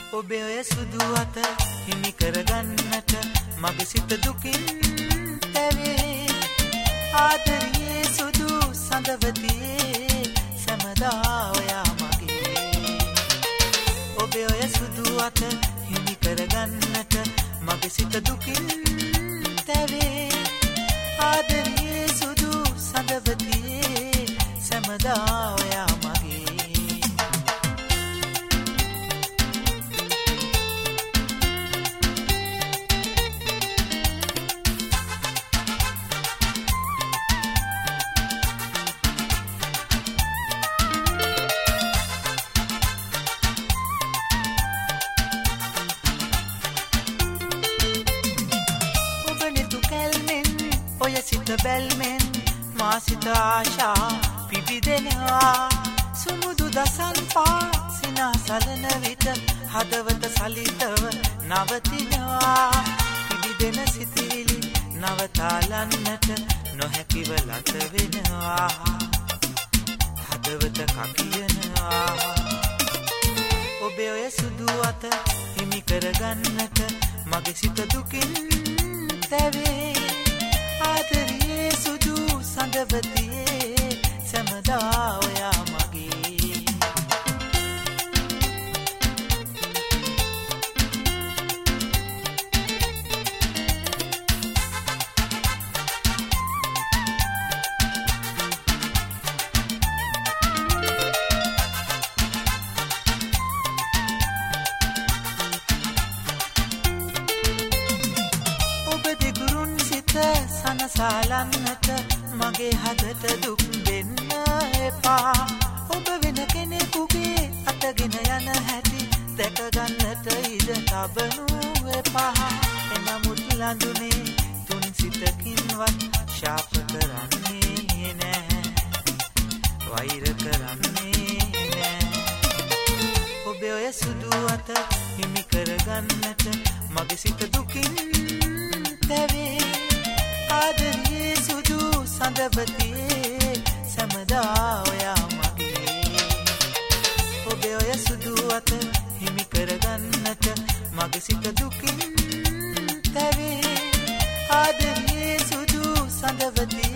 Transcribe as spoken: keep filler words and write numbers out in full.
ඔබේ ඔය සුදු අත හිමි කරගන්නට මගේ සිත දුකින් තැවේ ආදරියේ සුදු සඳවතියේ සමදා ඔයා මගේ ඔබේ ඔය සුදු අත හිමි කරගන්නට මගේ සිත දුකින් තැවේ ආදරියේ සුදු සඳවතියේ සමදා ඔයා මගේ ඔය සිත බැල්මෙන් මා සිත ආශා පිබිදෙනවා සුමුදු දසන් පා සිනාසලන විට හදවත සලිතව නවතිනවා පිබිදෙන සිතිවිලි නවතාලන්නට නොහැකිව ලත වෙනවා හදවත කකියනවා ඔබේ ඔය සුදු අත හිමි කරගන්නට මගේ සිත දුකින් තැවේ ආදරියේ සුදු සඳවතියේ සමදා ඔයා මගේ සනසාලන්නට මගේ හදට දුක් දෙන්න එපා ඔබ වෙන කෙනෙකුගේ අතගෙන යන හැටි දැකගන්නට ඉඩ තබනු එපා එනමුත් ලඳුනේ තුන් සිතකින්වත් ශාප කරන්නේ නෑ වෛර කරන්නේ නෑ ඔබේ ඔය සුදු අත හිමි කරගන්නට මගේ සිත දුකින් තැවේ ආදරියේ සුදු සඳවතියේ සමදා ඔයා මගේ ඔබේ ඔය සුදු අත හිමි කරගන්නට මගේ සිත දුකින් තැවේ ආදරියේ සුදු සඳවතියේ